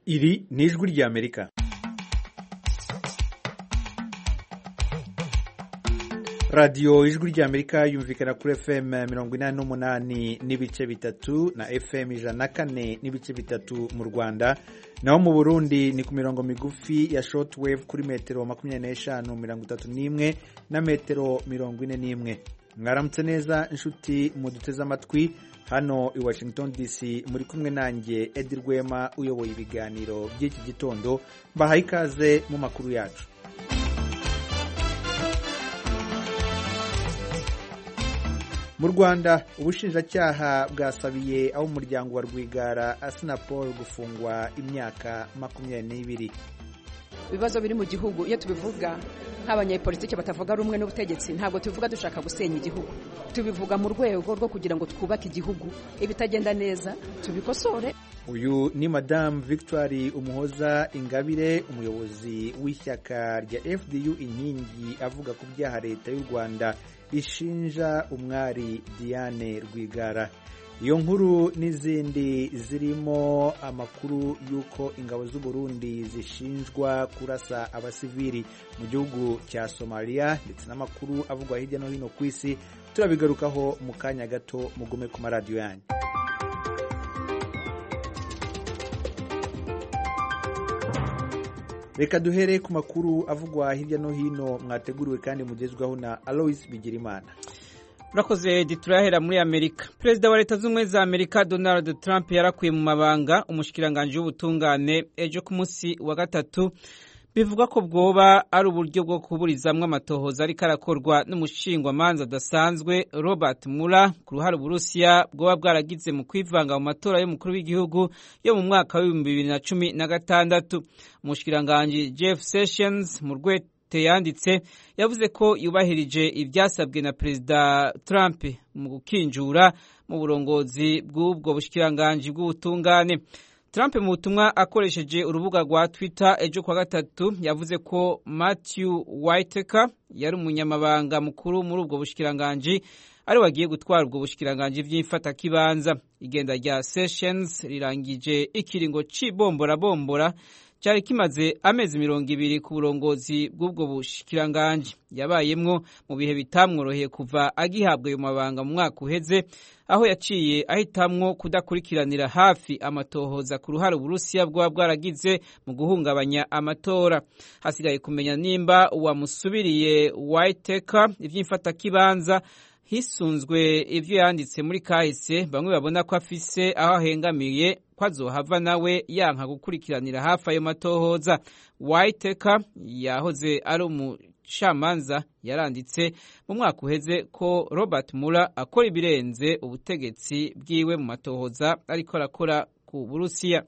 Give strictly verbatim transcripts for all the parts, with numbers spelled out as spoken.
Iri ni ijwi rya Amerika. Radio ijwi rya Amerika yumvikana kuri F M mirongo inani n'umunani n'ibice bitatu na F M ijana na kane n'ibice bitatu mu Rwanda, naho mu Burundi ni ku mirongo migufi ya shortwave kuri metero makumyabiri n'eshanu mirongo itatu n'imwe na metero mirongo ine n'imwe. Mwaramutse neza inshuti muduteze amatwi hano i Washington D C, muri kumwe nanjye Edi Rwema uyoboye ibiganiro by'iki gitondo. Bahaye ikaze mu makuru yacu. Mu Rwanda ubushinjacyaha bwasabiye abo umuryango wa Rwigara Assinapol gufungwa imyaka makumyabiri n'ibiri. Ibibazo biri mu gihugu iyo tubivuga nk'abanyapolitike batavuga rumwe n'ubutegetsi, ntabwo tubivuga dushaka gusenya igihugu, tubivuga mu rwego rwo kugira ngo twubake igihugu, ibitagenda neza tubikosore. Uyu ni Madame Victoire Umuhoza Ingabire, umuyobozi w'ishyaka rya F D U Inkingi, avuga ku byaha leta y'u Rwanda ishinja umwari Diane Rwigara. Iyo nkuru n'izindi zirimo amakuru y'uko ingabo z'u Burundi zishinjwa kurasa abasivili mu gihugu cya Somalia, ndetse n'amakuru avugwa hirya no hino ku isi turabigarukaho mu kanya gato. Mugume ku maradiyo yanyu. Reka duhere ku makuru avugwa hirya no hino mwateguriwe kandi mugezwaho na Alois Bigirimana. Urakoze. Turahera muri Amerika. Perezida wa Leta z'Ubumwe za Amerika Donald Trump yarakuye mu mabanga umushikiranganje w'ubutungane ejo ku munsi wa gatatu. Bivuga ko bwoba ari uburyo bwo kuburizamwe amatohoza ariko arakorwa n'umushingwamanza adasanzwe Robert Mueller ku ruhare Uburusiya bwoba bwaragize mu kwivanga mu matora y'umukuru w'igihugu yo mu mwaka wa bibiri na cumi na gatandatu. Umushikiranganje Jeff Sessions mu rwete yanditse yavuze ko yubahirije ibyasabwe na Perezida Trump mu gukinjura mu burongozi bw'ubwo bushikiranganje bw'ubutungane. Trump mu butumwa akoresheje urubuga rwa Twitter ejo kwa gatatu yavuze ko Matthew Whitaker yari umunyamabanga mukuru muri ubwo bushikiranganje ari wagiye gutwara ubwo bushikiranganje by'imfata kibanza. Igenda rya Sessions rirangije ikiringo cibombora bombora cyari kimaze amezi mirongo ibiri ku burongozi bw'ubwo bushikiranganje. Yabayemwo mu bihe bitamworoheye kuva agihabwa ayo mabanga mu mwaka uheze, aho yaciye ahitamwo kudakurikiranira hafi amatohoza ku ruhare Uburusiya bwa bwaragize mu guhungabanya amatora. Hasigaye kumenya nimba uwamusubiriye Whitaker ivy'imfata kibanza hisunzwe ivyo yanditse muri kahise. Bamwe babona ko afise aho ahengamiye ko azohava nawe yanka gukurikiranira hafi ayo matohoza. Whitaker yahoze ari umucamanza yaranditse mu mwaka uheze ko Robert Mueller akora ibirenze ubutegetsi bwiwe mu matohoza ariko arakora ku Burusiya.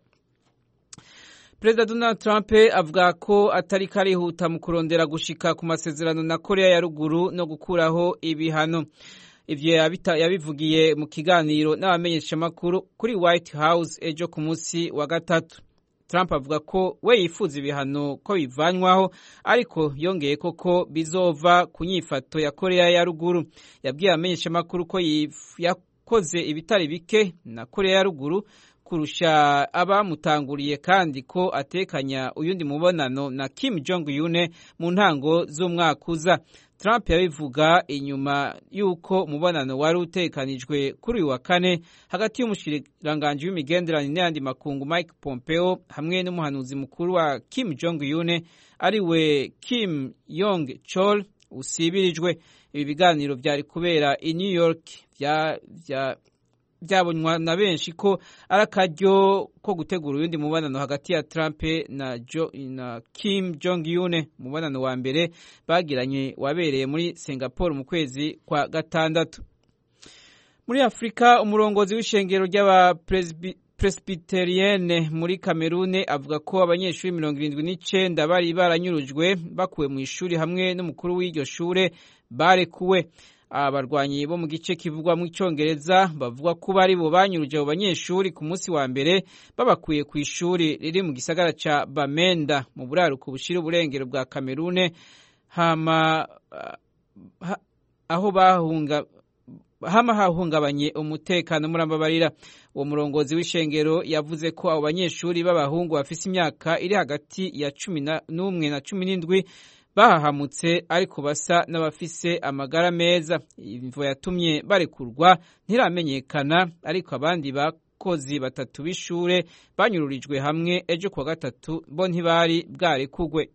Perezida Donald Trump avuga ko atari karihuta mu kurondera gushika ku masezerano na Korea ya Ruguru no gukuraho ibihano. Ivyo yabivugiye mu kiganiro n'abamenyeshamakuru kuri White House ejo ku munsi wa gatatu. Trump avuga ko we yifuza ibihano ko bivanywaho, ariko yongeye koko bizova ku nyifato ya Korea ya Ruguru. Yabwiye abamenyeshamakuru ko yakoze ibitari bike na Korea ya Ruguru kurusha abamutanguriye, kandi ko atekanya uyundi mubonano na Kim Jong Un mu ntango z'umwaka uza. Trump yabivuga inyuma yuko umubonano wari utekanijwe kuri uyu wa kane hagati y'umushikiranganje w'imigenderanire n'andi makungu Mike Pompeo hamwe n'umuhanuzi mukuru wa Kim Jong Un ari we Kim Yong Chol usibirijwe. Ibi biganiro byari kubera i New York vya vya byabonywa na benshi ko ari akaryo ko gutegura uyundi mubonano hagati ya Trump na, jo, na Kim Jong Un. Mubonano wa mbere bagiranye wabereye muri Singapore mu kwezi kwa gatandatu. Muri Afrika, umurongozi w'ishengero ry'aba Presbyterienne muri Cameroon avuga ko abanyeshuri mirongo irindwi n'icenda bari baranyurujwe bakuwe mu ishuri hamwe n'umukuru w'iryo shure barekuwe. Abarwanyi bo mu gice kivugwa mu Cyongereza bavuga ko bari bo banyuruje abo banyeshuri ku munsi wa mbere babakuye ku ishuri riri mu gisagara ca Bamenda mu buraruko bushira uburengero bwa Cameroon, hama uh, ha, aho bahunga hama hahungabanye umutekano murambabarira. Uwo murongozi w'ishengero yavuze ko abo banyeshuri b'abahungu bafise imyaka iri hagati ya cumi n'umwe na cumi n'indwi bahahamutse ariko basa n'abafise amagara meza. Imvo yatumye barekurwa ntiramenyekana, ariko abandi bakozi batatu b'ishure banyururijwe hamwe ejo kuwa gatatu bo ntibari bwarekugwe.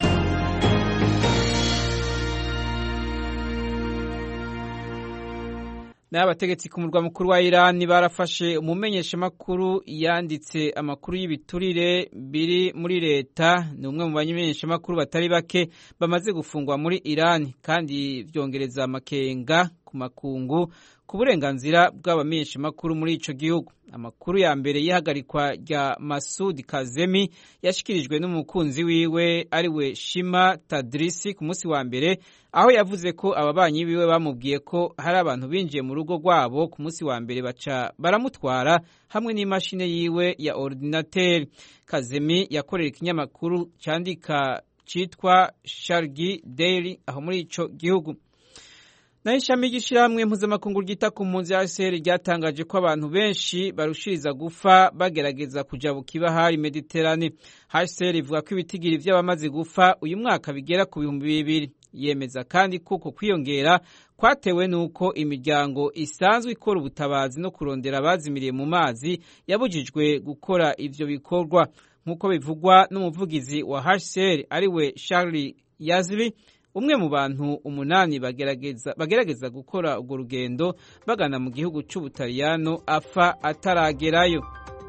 N'abategetsi ku murwa mukuru wa Iran barafashe umumenyesha makuru yanditse amakuru y'ibiturire biri muri leta. Ni umwe mu bamenyesha makuru batari bake bamaze gufungwa muri Iran, kandi vyongereza amakenga ku makungu ku burenganzira bw'abamenyesha makuru muri ico gihugu. Amakuru ya mbere y'ihagarikwa rya Masoud Kazemi yashikirijwe n'umukunzi wiwe ariwe Shima Tadrisi ku munsi wa mbere, aho yavuze ko ababanyi biwe bamubwiye ko hari abantu binjiye mu rugo rwabo ku munsi wa mbere baca baramutwara hamwe n'imashine yiwe ya ordinateur. Kazemi yakorera ikinyamakuru cyandika citwa Shargi Daily aho muri ico gihugu. Na ishami ry'ishirahamwe mpuzamakungu ryita ku mpunzi ya H C R ryatangaje ko abantu benshi barushiriza gufa bagerageza kujabuka ibahari Mediterane. H C R ivuga ko ibitigiri vy'abamaze gufa uyu mwaka bigera ku bihumbi bibiri. Yemeza kandi kuko kwiyongera kwatewe nuko imiryango isanzwe ikora ubutabazi no kurondera abazimiriye mu mazi yabujijwe gukora ivyo bikorwa, nk'uko bivugwa n'umuvugizi wa H C R ariwe Charlie Yazli. Umwe mu bantu umunani bagerageza bagerageza gukora urwo rugendo bagana mu gihugu c'Ubutaliyano afa ataragerayo.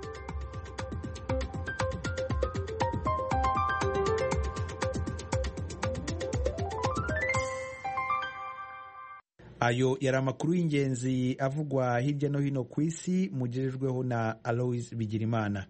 Ayo yari amakuru y'ingenzi avugwa hirya no hino ku isi, mugerejweho na Alois Bigirimana.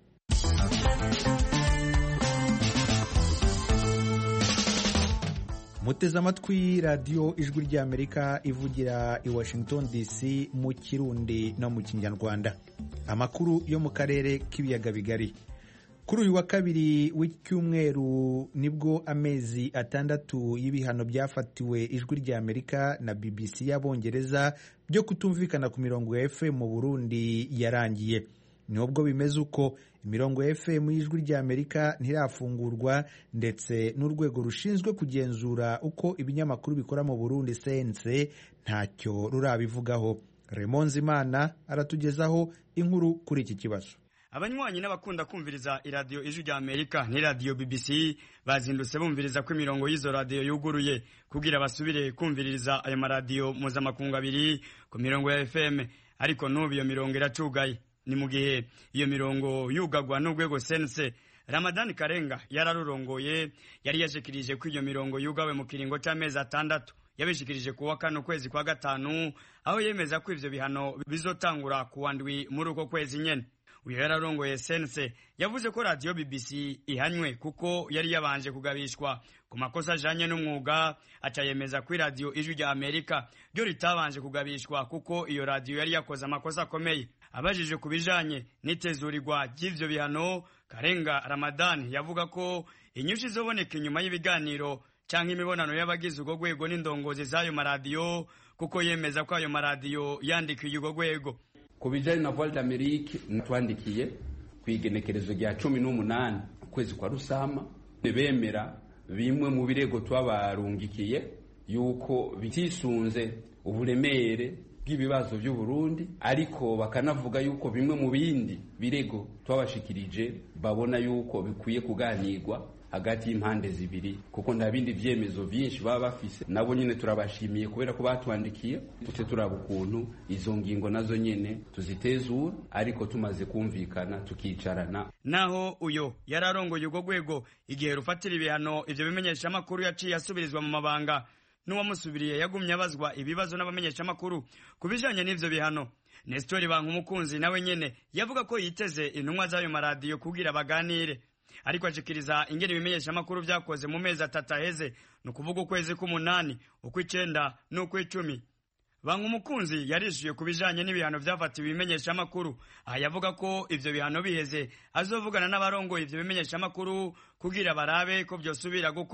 Muteze amatwi radiyo ijwi ry'Amerika ivugira i Washington D C mu Kirundi no mu Kinyarwanda. Amakuru yo mu karere k'ibiyaga bigari. Kuri uyu wa kabiri w'icyumweru nibwo amezi atandatu y'ibihano byafatiwe ijwi ry'Amerika na B B C y'Abongereza byo kutumvikana ku mirongo ya F M mu Burundi yarangiye. Nubwo bimeze uko, imirongo ya F M y'ijwi ry'Amerika ntirafungurwa, ndetse n'urwego rushinzwe kugenzura uko ibinyamakuru bikora mu Burundi C N C ntacyo rurabivugaho. Raymond Zimana aratugezaho inkuru kuri iki kibazo. Abanywanyi n'abakunda kumviriza iradiyo ijwi ry'Amerika ni radio B B C bazindutse bumviriza ko imirongo y'izo radio yuguruye kugira basubire kumviriza ayo maradiyo mpuzamakungu abiri ku mirongo ya F M, ariko n'ubu iyo mirongo iracugaye. Ni mu gihe iyo mirongo yugagwa n'urwego C N C. Ramadan Karenga yararurongoye yari yashikirije ko iyo mirongo yugawe mu kiringo c'amezi atandatu. Yabishikirije kuwa kane kwezi kwa gatanu, aho yemeza ko ivyo bihano bizotangura kuwa ndwi muri uko kwezi nyene. Uyu yararongoye C N C yavuze ko radio B B C ihanywe kuko yari yabanje kugabishwa ku makosa ajanye n'umwuga, aca yemeza ko radio ijwi ry'Amerika ryo ritabanje kugabishwa kuko iyo radio yari yakoze amakosa akomeye. Abajije kubijanye n'itezurirwa ry'ivyo bihano, Karenga Ramadan yavuga ko inyushi zoboneka inyuma y'ibiganiro canke imibonano y'abagize urwo rwego n'indongozi z'ayo maradiyo, kuko yemeza ko ayo maradiyo yandikiye urwo rwego. Kubijanye na Voix d'Amerique natwandikiye kwigenekerezo rya cumi n'umunani kwezi kwa Rusama, bemera bimwe mu birego twabarungikiye yuko bitisunze uburemere bw'ibibazo by'u Burundi, ariko bakanavuga yuko bimwe mu bindi birego twabashikirije babona yuko bikwiye kuganirwa hagati y'impande zibiri, kuko nta bindi vyemezo byinshi baba bafise. Nabo nyene turabashimiye kubera ko batwandikiye, tute turaba ukuntu izo ngingo nazo nyene tuzitezura, ariko tumaze kumvikana tukicarana. Naho uyo yararongoye urwo rwego igihe rufatira ibihano ivyo bimenyesha amakuru yaciye asubirizwa mu mabanga, n'uwamusubiriye yagumye abazwa ibibazo n'abamenyesha amakuru kubijanye n'ivyo bihano. Nestor Bankumukunzi nawe nyene yavuga ko yiteze intumwa z'ayo maradiyo kugira baganire, ariko ashikiriza ingene ibimenyesha amakuru vyakoze mu mezi atatu aheze, no kuvuga ukwezi k'umunani, ukw'icenda n'ukw'icumi. Bankumukunzi yarishuye kubijanye n'ibihano vyafatiwe ibimenyesha amakuru, aha yavuga ko ivyo bihano biheze azovugana n'abarongoye ivyo bimenyesha amakuru kugira barabe ko vyosubira gukora.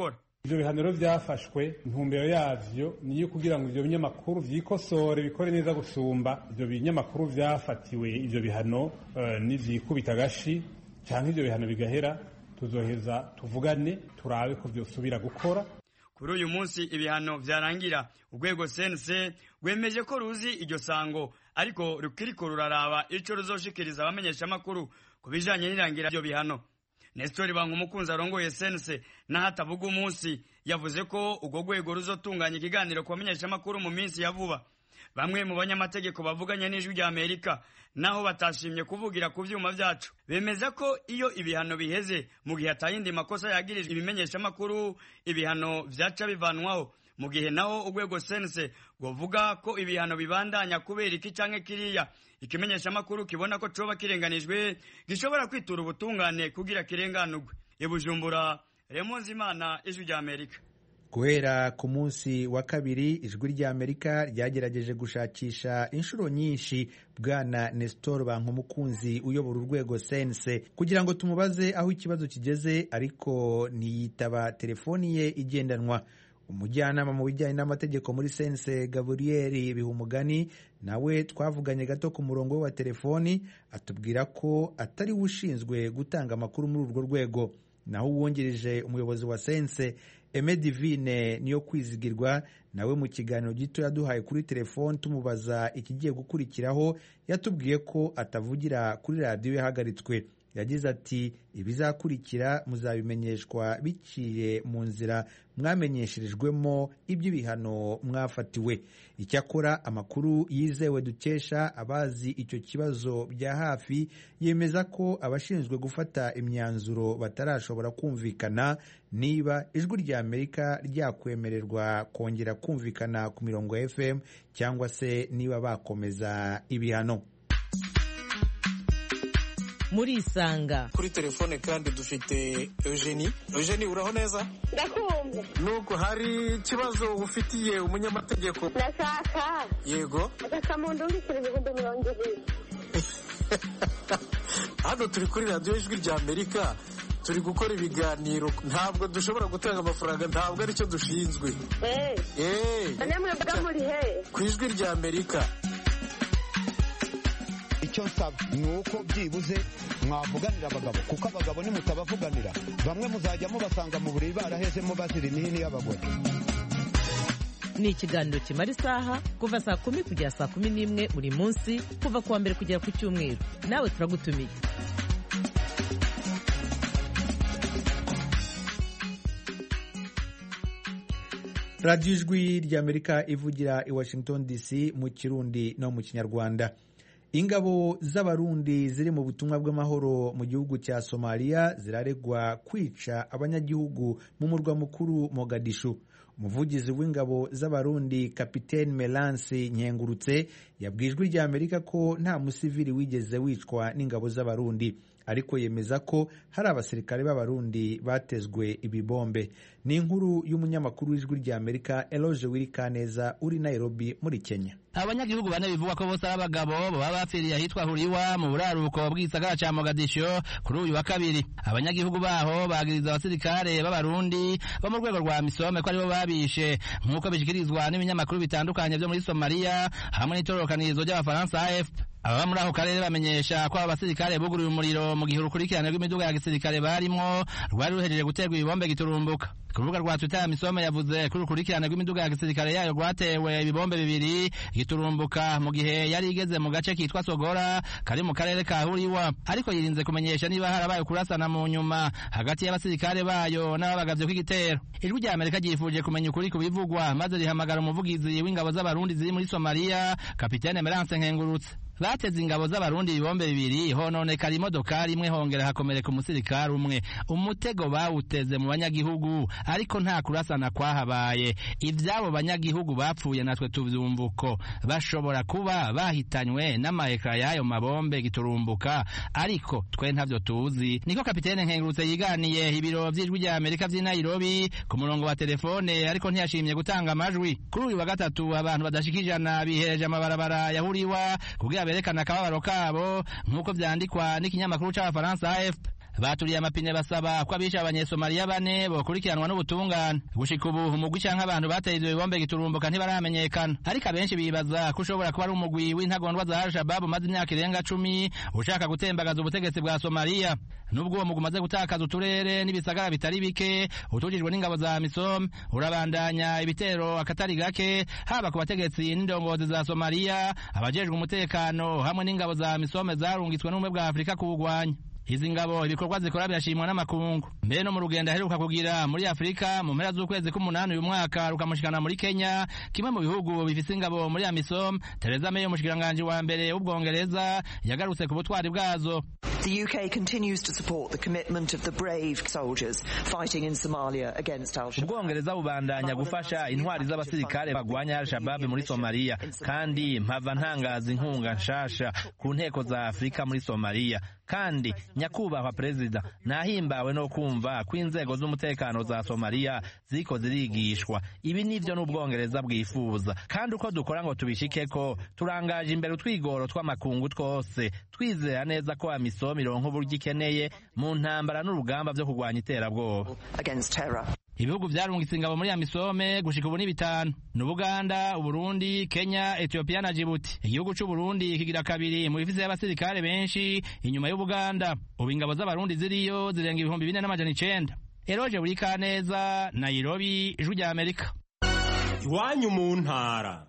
ivyo bihaniro vyafashwe intumbero yavyo niyo kugira ngo ivyo binyamakuru vyikosore bikore neza gusumba ivyo binyamakuru vyafatiwe ivyo bihano uh, n'ivyikubita gashi canke ivyo bihano bigahera tuzoheza tuvugane turabe ko vyosubira gukora. Kuri uyu munsi ibihano vyarangira urwego C N C rwemeje ko ruzi iryo sango ariko rukiriko ruraraba ico ruzoshikiriza abamenyesha makuru kubijanye n'irangira ryo bihano. Nestor Bankumukunzi arongoye C N C n'ahatavuga umunsi yavuze ko urwo rwego ruzotunganya ikiganiro ku bamenyesha makuru mu minsi ya vuba. Bamwe mu banyamategeko bavuganye n'ijwi rya Amerika naho batashimye kuvugira ku vyuma vyacu bemeza ko iyo ibihano biheze mu gihe atayindi makosa yagirijwe ibimenyesha makuru ibihano vyaca bivanwaho mu gihe naho urwego C N C govuga ko ibihano bibandanya kubera iki canke kiriya ikimenyesha makuru kibona ko coba kirenganijwe gishobora kwitura ubutungane kugira kirenganurwe. I Bujumbura, Raymond Zimana, ijwi rya Amerika. Guhera ku munsi wa kabiri ijwi rya Amerika ryagerageje gushakisha inshuro nyinshi bwana Nestor Bankumukunzi uyobora urwego C N C kugira ngo tumubaze aho ikibazo kigeze, ariko ntiyitaba telefoni ye igendanwa. Umujyanama mu bijyanye n'amategeko muri C N C Gabriel Bihumugani nawe twavuganye gato ku murongo wa telefoni atubwira ko atari ushinzwe gutanga amakuru muri urwo rwego, naho uwongereje umuyobozi wa C N C Aime Divine niyo kwizigirwa nawe mu kiganiro gito yaduhaye kuri telefoni tumubaza ikigiye gukurikiraho yatubwiye ko atavugira kuri radiyo yahagaritswe. Yagize ati ibizakurikira muzabimenyeshwa biciye mu nzira mwamenyesherejwemo iby'ibihano mwafatiwe. Icyakora amakuru yizewe dukesha abazi icyo kibazo bya hafi yemeza ko abashinzwe gufata imyanzuro batarashobora kumvikana niba ijwi rya Amerika ryakwemererwa kongera kumvikana ku mirongo ya F M cyangwa se niba bakomeza ibihano. Muri Isanga kuri telefone kandi dufite Eugenie. Eugenie, uraho neza? Ndakumva. Nuko hari ikibazo ufitiye umunyamategeko? Ndashaka. Yego. Agakamuntu ndikira ibihumbi mirongo ibiri. Hano turi kuri radiyo ijwi rya Amerika turi gukora ibiganiro, ntabwo dushobora gutanga amafaranga, ntabwo aricyo dushinzwe. Eh. Eh. Namwe bwa muri he? Ku ijwi rya Amerika. Icyo nsaba ni uko byibuze mwavuganira abagabo, kuko abagabo nimutabavuganira bamwe muzajya mubasanga mu buriri barahezemo bazira imihini y'abagore. Ni ikiganiro kimara isaha kuva saa kumi kugera saa kumi n'imwe buri munsi kuva kuwa mbere kugera ku cyumweru. Nawe turagutumiye. Radio Ijwi rya Amerika ivugira i Washington D C mu Kirundi no mu Kinyarwanda. Ingabo z'abarundi ziri mu butumwa bw'amahoro mu gihugu cya Somalia ziraregwa kwica abanyagihugu mu murwa mukuru Mogadishu. Umuvugizi w'ingabo z'abarundi Kapiteni Melansi Nkengurutse yabwijwe rya Amerika ko nta musivili wigeze wicwa n'ingabo z'abarundi, ariko yemeza ko hari abasirikare b'abarundi batezwe ibibombe. Ni inkuru y'umunyamakuru w'ijwi rya Amerika Eloge Wirikaneza uri Nairobi muri Kenya. Abanyagihugu bane bivuga ko bose ari abagabo baba bapfiriye ahitwa Huriwa mu buraruko bw'isagara ca Mogadisho kuri uyu wa kabiri. Abanyagihugu baho bagiriza abasirikare b'abarundi bo mu rwego rwa Misome ko aribo babishe, nk'uko bishikirizwa n'ibinyamakuru bitandukanye byo muri Somalia hamwe n'itorokanirizo ry'Abafaransa A F P. Ababa muri ako karere bamenyesha ko abasirikare buguruye umuriro mu gihe urukurikirane rw'imiduga ya gisirikare barimo rwari ruhejeje guterwa ibibombe giturumbuka. Ku rubuga rwa Twitter ya Misome yavuze ko urukurikirane rw'imiduga ya gisirikare yayo rwatewe ibibombe bibiri giturumbuka mu gihe yari igeze mu gace kitwa Sogora kari mu karere ka Huriwa, ariko yirinze kumenyesha niba harabaye kurasana mu nyuma hagati y'abasirikare bayo n'ababagavye kw'igitero. Ijwi rya Amerika ryifuje kumenya ukuri ku bivugwa maze rihamagara umuvugizi w'ingabo z'abarundi ziri muri Somalia Kapiteni Melanse Nkengurutse. Bateze ingabo z'abarundi ibibombe bibiri hononekara imodokari imwe hongera hakomereka umusirikare umwe. Umutego bawuteze mu banyagihugu ariko nta kurasana kwahabaye. Ivyabo banyagihugu bapfuye natwe tuvyumvuko bashobora kuba bahitanywe n'amahekara y'ayo mabombe giturumbuka, ariko twe ntavyo tuzi. Niko Kapitene Nkengurutse yiganiye ibiro vy'ijwi rya Amerika vy'i Nairobi ku murongo wa telefone, ariko ntiyashimye gutanga amajwi. Kuri uyu wa gatatu abantu badashikijana bihereje amabarabara ya Huriwa kugira berekana akababaro kabo, nk'uko vyandikwa n'ikinyamakuru c'Abafaransa A F P. baturiye amapine basaba ko abishe abanyesomaliya bane bokurikiranwa n'ubutungane. Gushika ubu umugwi canke abantu bateye ivyo bibombe giturumbuka ntibaramenyekana, ariko abenshi bibaza ko ushobora kuba ari umugwi w'intagondwa za Al-Shabaab umaze imyaka irenga cumi ushaka gutembagaza ubutegetsi bwa Somalia. Nubwo uwo mugwi umaze gutakaza uturere n'ibisagara bitari bike utujijwe n'ingabo za AMISOM, urabandanya ibitero akatari gake haba ku bategetsi n'indongozi za Somalia, abajejwe umutekano hamwe n'ingabo za AMISOM zarungitswe n'ubumwe bwa Afrika kuwugwanya. Izi ngabo ibikorwa zikora birashimwa n'amakungu. Mbere no mu rugendo aheruka kugira muri Afrika mu mpera z'ukwezi k'umunani uyu mwaka rukamushikana muri Kenya, kimwe mu bihugu bifise ingabo muri AMISOM, Theresa May umushikiranganje wa mbere w'Ubwongereza yagarutse ku butwari bwazo. The U K continues to support the commitment of the brave soldiers fighting in Somalia against Al-Shabaab. Ubwongereza bubandanya gufasha intwari z'abasirikare bagwanya Al-Shabaab muri Somalia, kandi mpava ntangaza inkunga nshasha ku nteko za Afrika muri Somalia. Kandi nyakubahwa perezida, nahimbawe no kumva ko inzego z'umutekano za Somalia ziko zirigishwa. Ibi nivyo n'Ubwongereza bwifuza, kandi uko dukora ngo tubishikeko turangaje imbere utwigoro tw'amakungu twose, twizera neza ko AMISOM ironka uburyo ikeneye mu ntambara n'urugamba vyo kurwanya iterabwoba. Ibihugu vyarungitse ingabo muri AMISOM gushika ubu ni bitanu: n'Ubuganda, Uburundi, Kenya, Ethiopia na Djibouti. Igihugu c'u Burundi kigira kabiri mu bifise y'abasirikare benshi inyuma y'Ubuganda. Ubu ingabo z'abarundi ziriyo zirenga ibihumbi bine n'amajana icenda. Eroje Burikaneza, Nairobi, Ijwi rya Amerika. Iwanyu mu ntara.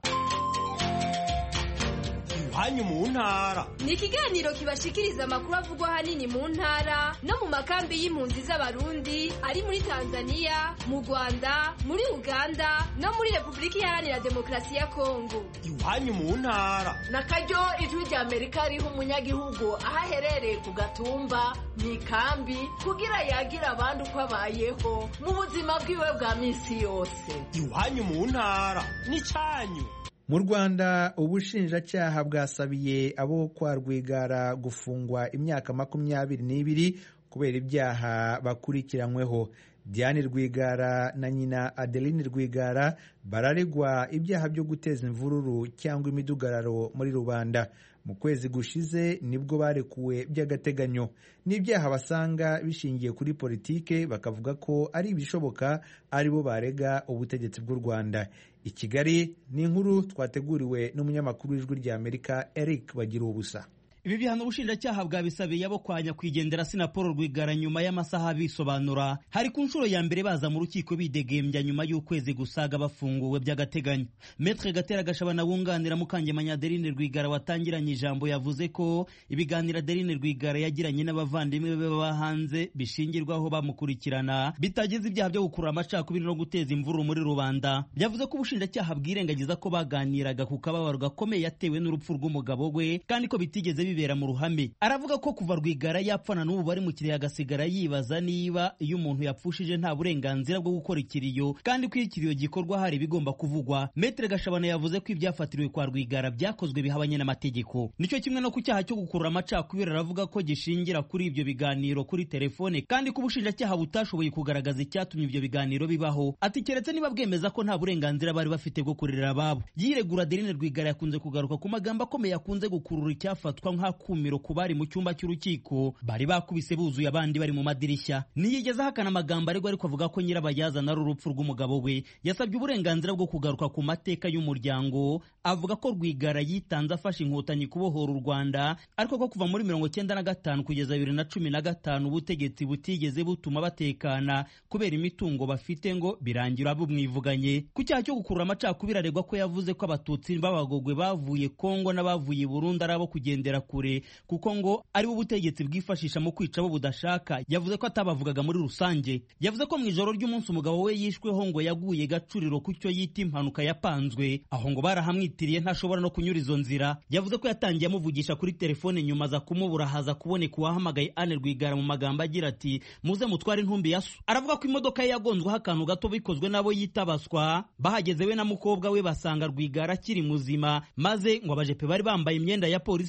Iwanyu mu ntara ni ikiganiro kibashikiriza amakuru avugwa hanini mu ntara no mu makambi y'impunzi z'abarundi ari muri Tanzania, mu Rwanda, muri Uganda no muri Republika Iharanira Demokarasi ya Kongo. Iwanyu mu ntara nakaryo Ijwi rya Amerika riha umunyagihugu aho aherereye ku gatumba mu ikambi kugira yagira abandi uko abayeho mu buzima bwiwe bwa misi yose. Iwanyu mu ntara ni canyu. Mu Rwanda ubushinjacyaha bwasabiye abo kwa Rwigara gufungwa imyaka makumyabiri n'ibiri kubera ibyaha bakurikiranyweho. Diane Rwigara na nyina Adeline Rwigara bararegwa ibyaha byo guteza imvururu cyangwa imidugararo muri rubanda. Mu kwezi gushize nibwo barekuwe by'agateganyo. N'ibyaha basanga bishingiye kuri politike, bakavuga ko ari ibishoboka ari bo barega ubutegetsi bw'u Rwanda. I Kigali ni inkuru twateguriwe n'umunyamakuru w'Ijwi rya Amerika Eric Bagira ubusa. Ibi bihano ubushinjacyaha bwabisabiye abo kwa nyakwigendera Sina Paul Rwigara nyuma y'amasaha bisobanura. Hari ku nshuro ya mbere baza mu rukiko bidegembya nyuma y'ukwezi gusaga bafunguwe by'agateganyo. Maître Gatera Gashabana wunganira Mukangemanyi Adeline Rwigara watangiranye ijambo yavuze ko ibiganiro Adeline Rwigara yagiranye n'abavandimwe be baba hanze bishingirwaho bamukurikirana bitagize ibyaha byo gukurura amacakubiri no guteza imvururu muri rubanda. Yavuze ko ubushinjacyaha bwirengagiza ko baganiraga ku kababaro gakomeye yatewe n'urupfu rw'umugabo we kandi ko bitigeze bibera mu ruhame. Aravuga ko kuva Rwigara yapfana n'ubu bari mu kiriyo agasigara yibaza niba iyo umuntu yapfushije nta burenganzira bwo gukora ikiriyo kandi ko ikiriyo gikorwa hari bigomba kuvugwa. Maître Gashabana yavuze ko ibyafatiriwe kwa Rwigara byakozwe bihabanye n'amategeko. Nicyo kimwe no ku cyaha cyo gukurura amacakubiri aravuga ko gishingira kuri ibyo biganiro kuri telefone kandi ko ubushinjacyaha butashoboye kugaragaza icyatumye ibyo biganiro bibaho. Ati keretse niba bwemeza ko nta burenganzira bari bafite bwo kurera ababo. Yiregura Adeline Rwigara yakunze kugaruka ku magambo akomeye yakunze gukurura icyafatwa nka kumiro kubari mu cyumba cy'urukiko bari bakubise buzuye abandi bari mu madirishya. Niyigeza hakana amagambo ariko ariko avuga ko nyirabayazana ari urupfu rw'umugabo we. Yasabye uburenganzira bwo kugaruka ku mateka y'umuryango, avuga ko Rwigara yitanze afashe inkotanyi kubohora u Rwanda ariko ko kuva muri mirongo cyenda na gatanu kugeza bibiri na cumi na gatanu ubutegetsi butigeze butuma batekana kubera imitungo bafite ngo birangira bumwivuganye. Ku cyaha cyo gukurura amacakubiri aregwa ko yavuze ko abatutsi b'abagogwe bavuye Kongo n'abavuye Burundi arabo kugendera kure kuko ngo ari ubutegetsi bwifashisha mu kwica abo budashaka. Yavuze ko atabavugaga muri rusange. Yavuze ko mu ijoro ry'umunsi umugabo we yishweho ngo yaguye gacuriro ku cyo yita impanuka yapanzwe, aho ngo barahamwitiriye ntashobora no kunyura izo nzira. Yavuze ko yatangiye amuvugisha kuri telefone nyuma za kumubura haza kuboneka uwahamagaye Anne Rwigara mu magambo agira ati muze mutware intumbi ya so. Aravuga ko imodoka ye yagonzweho akantu gato bikozwe nabo yitabaswa. Bahageze we na mukobwa we basanga Rwigara akiri muzima, maze ngo abajepe bari bambaye imyenda ya polisi we yemeza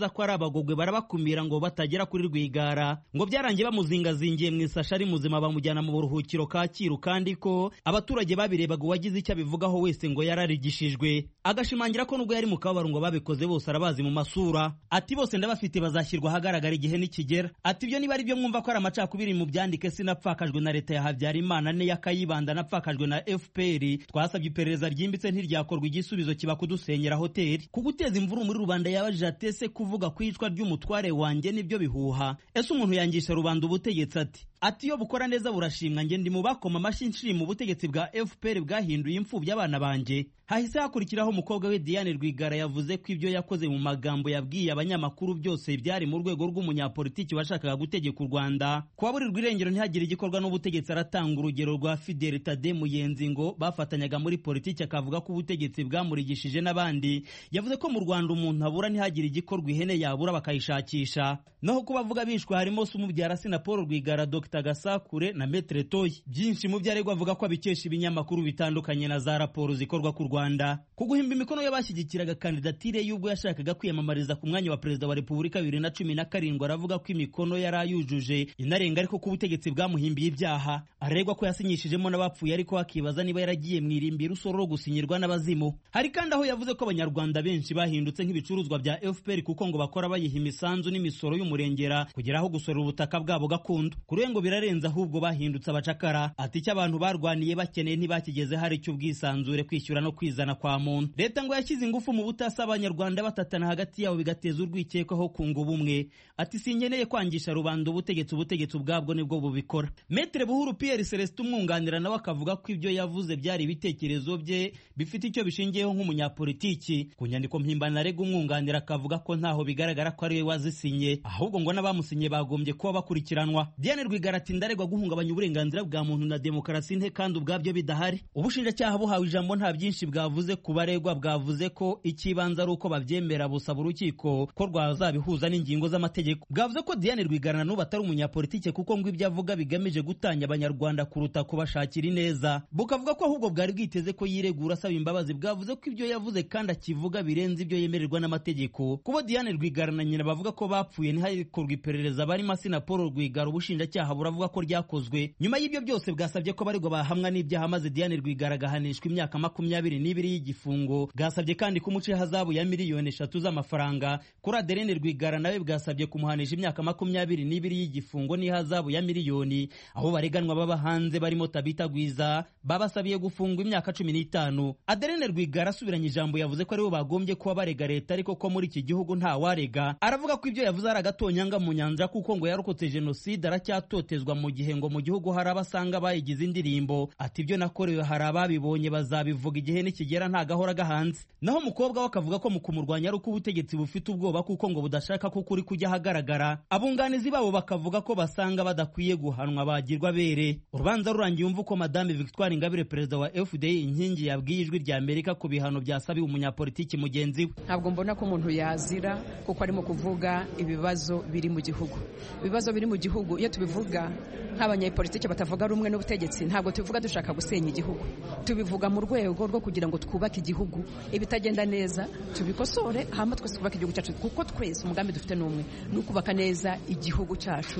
neza ko ari abagogwe barabakumira ngo batagera kuri Rwigara, ngo byarangiye bamuzingazingiye mu isashi ari muzima bamujyana mu buruhukiro Kacyiru, kandi ko abaturage babirebaga uwagize icyo abivugaho wese ngo yararigishijwe. Agashimangira ko nubwo yari mu kababaro ngo babikoze bose arabazi mu masura. Ati bose ndabafite bazashyirwa ahagaragara igihe nikigera. Ati ibyo niba ari byo mwumva ko ari amacakubiri mu byandike, sinapfakajwe na leta ya Habyarimana ne ya Kayibanda, napfakajwe na F P R. Twasabye iperereza ryimbitse ntiryakorwa, igisubizo kiba kudusenyera hoteli. Ku guteza imvuru muri rubanda yabajije ati ese kuvuga kwicwa ry'umutware wanjye nibyo bihuha? Ese umuntu yangisha rubanda ubutegetsi ati ati iyo bukora neza burashimwa, nge ndi mu bakoma amashyi nshima ubutegetsi bwa F P R bwahinduye imfubyi abana banje. Hahise hakurikiraho umukobwa we Diane Rwigara yavuze ko ibyo yakoze mu magambo yabwiye abanyamakuru byose byari mu rwego rw'umunyapolitiki washakaga gutegeka u Rwanda. Kubaburirwa irengero ntihagire igikorwa n'ubutegetsi. Aratanga urugero rwa Fidel Tade Muyenzi ngo bafatanyaga muri politiki, akavuga ko ubutegetsi bwamurigishije n'abandi. Yavuze ko mu Rwanda umuntu abura ntihagire igikorwa, ihene yabura bakayishakisha. Naho kubavuga bishwe harimo Sumubyara Sina Paul Rwigara, Dr Gasakure na Maître Toyi. Byinshi mu byaregwa avuga ko abikesha ibinyamakuru bitandukanye na za raporo zikorwa ku Rwanda. Kuguhimba imikono y'abashyigikiraga kandidatire y'ubwo yashakaga kwiyamamariza ku mwanya wa perezida wa Repubulika bibiri na cumi na karindwi, aravuga ko imikono yari ayujuje inarenga, ariko ko ubutegetsi bwamuhimbiye ibyaha. Aregwa ko yasinyishijemo n'abapfuye, ariko akibaza niba yaragiye mu irimbi rusoro ro gusinyirwa n'abazimu. Hari kandi aho yavuze ko abanyarwanda benshi bahindutse nk'ibicuruzwa bya F P R kuko ngo bakora bayiha imisanzu n'imisoro y'umurengera kugera aho gusora ubutaka bwabo gakondo. Kuri ngo birarenze, ahubwo bahindutse abacakara. Ati icyo abantu barwaniye bakeneye ntibakigeze, hari icyo ubwisanzure, kwishyura no kwizana kwa muntu. Leta ngo yashyize ingufu mu butasi, abanyarwanda batatana hagati yabo bigateza urwikekwaho kunga ubumwe. Ati sinkeneye kwangisha rubanda ubutegetsi, ubutegetsi ubwabwo nibwo bubikora. Maître Buhuru Pierre Celestin umwunganira nawe akavuga ko ibyo yavuze byari ibitekerezo bye bifite icyo bishingiyeho nk'umunyapolitiki. Ku nyandiko mpimbano arega umwunganira akavuga ko ntaho bigaragara ko ari we wazisinye, ahubwo ngo n'abamusinye bagombye kuba bakurikiranwa. Diane Rwigara ati ndaregwa guhungabanya uburenganzira bwa muntu na demokarasi nke, kandi ubwabyo bidahari. Ubushinjacyaha buhawe ijambo nta byinshi bwavuze ku baregwa, bwavuze ko ikibanza ari uko babyemera, busaba urukiko ko rwazabihuza n'ingingo z'amategeko. Bwavuze ko Diane Rwigara n'ubu atari umunyapolitike kuko ngo ibyo avuga bigamije gutanya abanyarwanda kuruta kubashakira ineza. Bukavuga ko ahubwo bwari bwiteze ko yiregura asaba imbabazi. Bwavuze ko ibyo yavuze kandi akivuga birenze ibyo yemererwa n'amategeko. Kuba Diane Rwigara na nyina bavuga ko bapfuye ntihakorwa iperereza barimo Sina Paul Rwigara, ubushinjacyaha buravuga ko ryakozwe. Nyuma y'ibyo byose bwasabye ko baregwa bahamwa n'ibyaha maze Diane Rwigara agahanishwa imyaka makumyabiri n'ibiri y'igifungo. Bwasabye kandi kumuca ihazabu ya miliyoni eshatu z'amafaranga. Kuri Adeline Rwigara nawe bwasabye kumuhanisha imyaka makumyabiri n'ibiri y'igifungo n'ihazabu ya miliyoni. Aho bareganwa baba hanze barimo Tabita Gwiza babasabiye gufungwa imyaka cumi n'itanu. Adeline Rwigara asubiranye ijambo yavuze ko aribo bagombye kuba barega leta, ariko ko muri iki gihugu nta warega. Aravuga ko ibyo yavuze ari agatonyanga mu nyanja kuko ngo yarokotse jenoside, aracyatotezwa mu gihe ngo mu gihugu hari abasanga bayigize indirimbo. Ati ibyo nakorewe hari ababibonye bazabivuga igihe nikigera nta gahora gahanze. Naho umukobwa we akavuga ko mu kumurwanya ari uko ubutegetsi bufite ubwoba kuko ngo budashaka ko kuri kujya ahagaragara. Abunganizi babo bakavuga ko basanga badakwiye guhanwa bagirwa bere. Urubanza rurangiye umva uko Madame Victoire Ingabire, perezida wa F D I inkingi, yabwiye Ijwi rya Amerika ku bihano byasabiwe umunyapolitiki mugenzi we. Ntabwo mbona ko umuntu yazira kuko arimo kuvuga ibibazo biri mu gihugu. Ibibazo biri mu gihugu iyo tubivuga nk'abanyapolitiki batavuga rumwe n'ubutegetsi, ntabwo tubivuga dushaka gusenya igihugu. Tubivuga mu rwego rwo kugira ngo twubake igihugu, ibitagenda neza tubikosore, hama twese twubake igihugu cyacu, kuko twese umugambi dufite n'umwe, ni ukubaka neza igihugu cyacu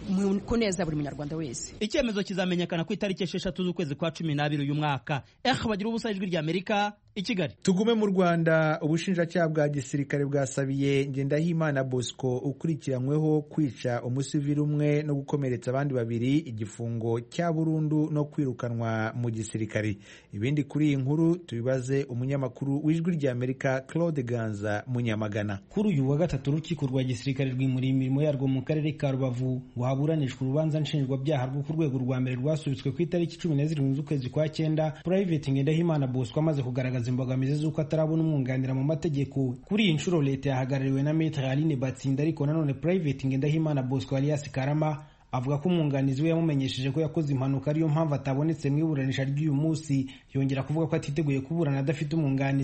ku neza buri munyarwanda wese. Icyemezo kizamenyekana ku itariki esheshatu z'ukwezi kwa cumi n'abiri uyu mwaka. Eh bagira ubusa Ijwi rya Amerika i Kigali. Tugume mu Rwanda. Ubushinjacyaha bwa gisirikare bwasabiye Ngendahimana Bosco ukurikiranyweho kwica umusivili umwe no gukomeretsa abandi babiri igifungo cya burundu no kwirukanwa mu gisirikare. Ibindi kuri iyi nkuru tubibaze umunyamakuru w'Ijwi rya Amerika Claude Ganza Munyamagana. Kuri uyu wa gatatu urukiko rwa gisirikare rwimuriye imirimo yarwo mu karere ka Rubavu ngo haburanishwe urubanza nshinjwabyaha rwo ku rwego rwa mbere rwasubitswe ku itariki cumi na zirindwi z'ukwezi kwa cyenda. Private Ngendahimana Bosco amaze kugaragaza imbogamizi z'uko atarabona umwunganira mu mategeko. Kuri iyi nshuro leta yahagarariwe na Maître Aline Batsinda, ariko nanone Private Ngendahimana Bosco alias Karama avuga ko umwunganizi we yamumenyesheje ko yakoze impanuka ariyo mpamvu atabonetse mu iburanisha ry'uyu munsi. Yongera kuvuga ko atiteguye kuburana adafite umwunganizi.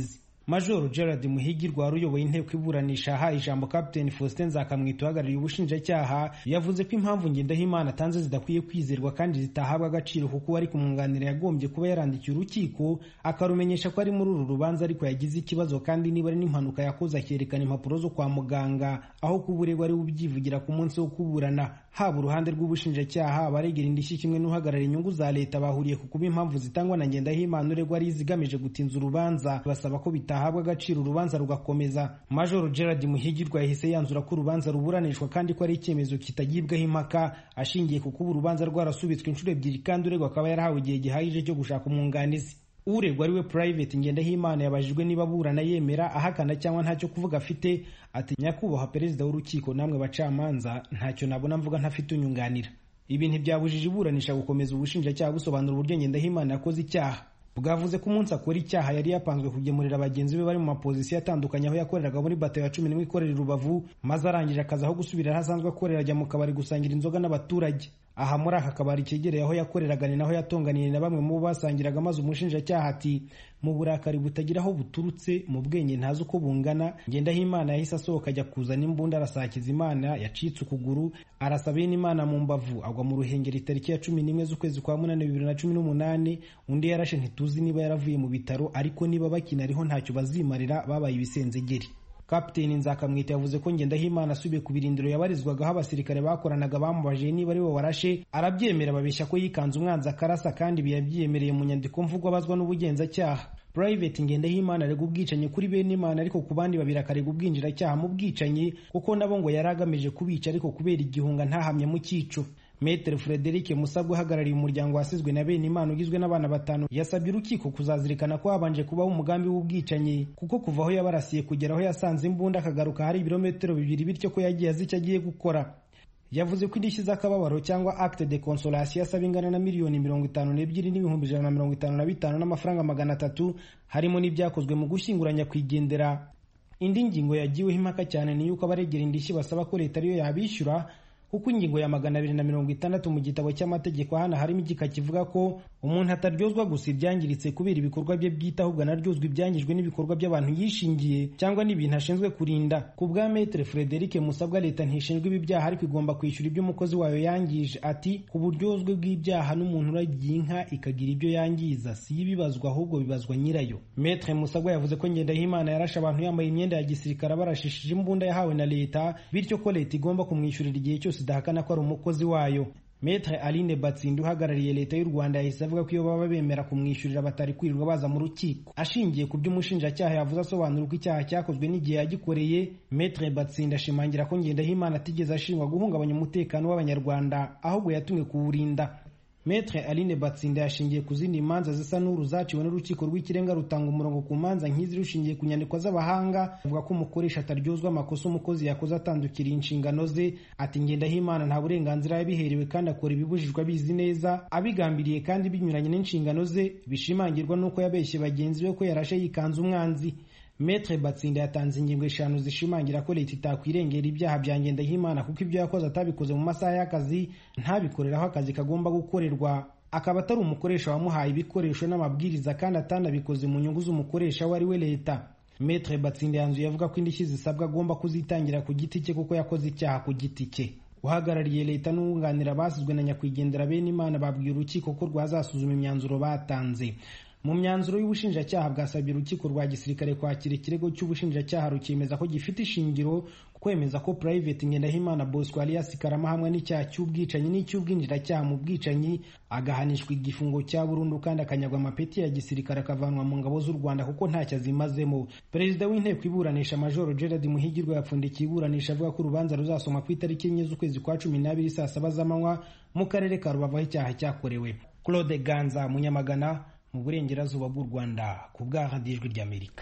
Major Gerard Muhigirwa wari uyoboye inteko iburanisha aha ijambo Captain Faustin Nzakamwita uhagarariye ubushinjacyaha yavuze ko impamvu Ngendahimana atanze zidakwiye kwizerwa kandi zitahabwa agaciro kuko wari kumwunganira yagombye kuba yarandikiye urukiko akarumenyesha ko ari muri uru rubanza ariko yagize ikibazo kandi niba ari n'impanuka yakoze akerekana impapuro zo kwa muganga aho kuburegwa ari ubyivugira ku munsi wo kuburana. Haba uruhande rw'ubushinjacyaha abaregera indishyi kimwe n'uhagarariye inyungu za leta bahuriye ku kuba impamvu zitangwa na Ngendahimana uregwa ari izigamije gutinza urubanza basaba ko bitahabwa agaciro urubanza rugakomeza. Major Gerard Muhigirwa yahise yanzura ko urubanza ruburanishwa kandi ko ari icyemezo kitagibwaho impaka ashingiye ku kuba urubanza rwarasubitswe inshuro ebyiri kandi uregwa akaba yarahawe igihe gihagije cyo gushaka umwunganizi. Uregwa ariwe Private Ngendahimana yabajijwe niba aburana yemera ahakana cyangwa ntacyo kuvuga afite ati nyakubahwa perezida w'urukiko namwe bacamanza ntacyo nabona mvuga ntafite unyunganira. Ibi ntibyabujije iburanisha gukomeza ubushinjacyaha busobanura uburyo Ngendahimana yakoze icyaha. Bwavuze ko umunsi akora icyaha yari yapanzwe kugemurira bagenzi be bari mu mapozisiyo atandukanye aho yakoreraga muri bato ya cumi n'imwe ikorera Rubavu maze arangije akazi aho gusubira aho asanzwe akorera ajya mu kabari gusangira inzoga n'abaturage. Aha muri aka kabari kegereye aho yakoreraga ni naho yatonganiye na bamwe mu basangiraga maze umushinjacyaha ati mu burakari butagira aho buturutse mu bwenge ntazi uko bungana Ngendahimana yahise asohoka ajya kuzana imbunda arasakiza Imana yacitse ukuguru arasaba Imana mu mbavu agwa mu ruhengeri tariki ya cumi n'imwe z'ukwezi kwa munani bibiri na cumi n'umunani. Undi yarashe ntituzi niba yaravuye mu bitaro ariko niba bakina ariho ntacyo bazimarira babaye ibisenzegeri. Captain Nzakamwita yavuze ko Ngendahimana asubiye ku birindiro yabarizwagaho abasirikare bakoranaga bamubajije niba ari we warashe arabyemera babeshya ko yikanze umwanzi akarasa kandi biyabyemereye mu nyandiko mvugo abazwa n'ubugenzacyaha. Private Ngendahimana arega ubwicanyi kuri bene Imana ariko ku bandi babiri akarega ubwinjiracyaha mu bwicanyi kuko nabo ngo yari agamije kubica ariko kubera igihunga ntahamya mu cyico. Maître Frederic Musabwe uhagarariye umuryango wasizwe na bene Imana ugizwe n'abana batanu yasabye urukiko kuzazirikana ko habanje kubaho umugambi w'ubwicanyi kuko kuva aho yabarasiye kugera aho yasanze imbunda akagaruka hari ibirometero bibiri bityo ko yagiye azi icyo agiye gukora. Yavuze ko indishyi z'akababaro cyangwa acte de consolation yasaba ingana na miliyoni mirongo itanu n'ebyiri n'ibihumbi ijana na mirongo itanu na bitanu n'amafaranga magana atatu harimo n'ibyakozwe mu gushyinguranya kwigendera. Indi ngingo yagiweho impaka cyane ni yuko abaregera indishyi basaba ko leta ariyo yabishyura kuko ingingo ya magana abiri na mirongo itandatu mu gitabo cy'amategeko hano harimo igika kivuga ko umuntu ataryozwa gusa ibyangiritse kubera ibikorwa bye bwite ahubwo anaryozwa ibyangijwe n'ibikorwa by'abantu yishingiye cyangwa n'ibintu ashinzwe kurinda. Ku bwa Maître Frederic Musabwa leta ntishinzwe ibi byaha ariko igomba kwishyura ibyo umukozi wayo yangije. Ati ku buryozwe bw'ibyaha n'umuntu uragiye inka ikagira ibyo yangiza si ibibazwa ahubwo bibazwa nyirayo. Maître Musabwa yavuze ko Ngendahimana yarashe abantu yambaye imyenda ya gisirikare barashishije imbunda yahawe na leta bityo ko leta igomba kumwishyurira igihe cyose idahakana ko ari umukozi wayo. Maître Aline Batsinda uhagarariye leta y'u Rwanda yahise avuga ko iyo baba bemera kumwishyurira batari kwirirwa baza mu rukiko. Ashingiye ku byo umushinjacyaha yavuze asobanura uko icyaha cyakozwe n'igihe yagikoreye, Maître Batsinda ashimangira ko Ngendahimana atigeze ashingwa guhungabanya umutekano w'Abanyarwanda ahubwo yatumwe kuwurinda. Maître Aline Batsinda yashingiye ku zindi manza zisa n'uru zaciwe n'urukiko rw'ikirenga rutanga umurongo ku manza nk'izi rushingiye ku nyandiko z'abahanga avuga ko umukoresha ataryozwa amakosa umukozi yakoze atandukiriye inshingano ze. Ati Ngendahimana nta burenganzira yabiherewe kandi akora ibibujijwe abizi neza abigambiriye kandi binyuranye n'inshingano ze bishimangirwa n'uko yabeshye bagenzi be ko yarashe yikanze umwanzi. Maître Batsinda yatanze ingingo eshanu zishimangira ko leta itakwirengera ibyaha bya Ngendahimana kuko ibyo yakoze atabikoze mu masaha y'akazi ntabikoreraho akazi kagomba gukorerwa, akaba atari umukoresha wamuhaye ibikoresho n'amabwiriza kandi atanabikoze mu nyungu z'umukoresha we ari we leta. Maître Batsinda yanzuye avuga ko indishyi zisabwa agomba kuzitangira ku giti cye kuko yakoze icyaha ku giti cye. Uhagarariye leta n'uwunganira basizwe na nyakwigendera bene Imana babwiye urukiko ko rwazasuzuma imyanzuro batanze. Mu myanzuro y'ubushinjacyaha bwasabye urukiko rwa gisirikare kwakira ikirego cy'ubushinjacyaha rukemeza ko gifite ishingiro kwemeza ko Private Ngendahimana Bosco alias Karama hamwe n'icyaha cy'ubwicanyi n'icy'ubwinjiracyaha mu bwicanyi agahanishwa igifungo cya burundu kandi akanyagwa amapeti ya gisirikare akavanwa mu ngabo z'u Rwanda kuko ntacyo azimazemo. Perezida w'inteko iburanisha Major Gerard Muhigirwa yapfundikiye iburanisha avuga ko urubanza ruzasoma ku itariki enye z'ukwezi kwa cumi n'abiri saa saba z'amanywa mu karere ka Rubavu aho icyaha cyakorewe. Claude Ganza Munyamagana mu burengerazuba bw'u Rwanda ku bwa Radio Ijwi ry'Amerika.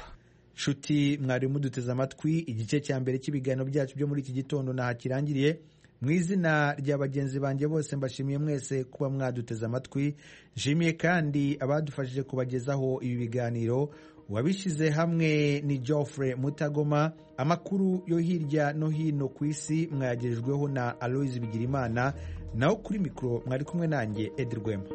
Shuti mwari muduteze amatwi, igice cya mbere cy'ibiganiro byacu byo muri iki gitondo naha kirangiriye. Mu izina rya bagenzi banjye bose mbashimiye mwese kuba mwaduteze amatwi. Nshimiye kandi abadufashije kubagezaho ibi biganiro. Wabishyize hamwe ni Geoffrey Mutagoma. Amakuru yo hirya no hino ku isi mwayagejejweho na Aloise Bigirimana, naho kuri mikoro mwari kumwe nanjye Edi Rwema.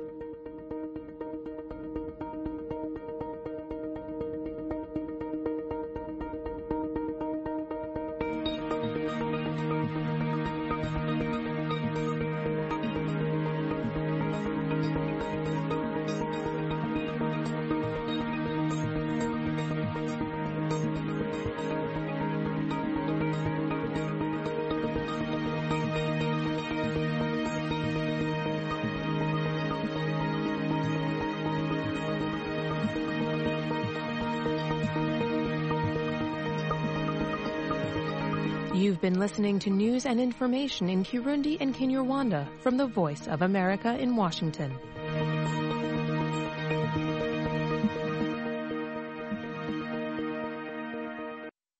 You've been listening to news and information in Kirundi and Kinyarwanda from the Voice of America in Washington.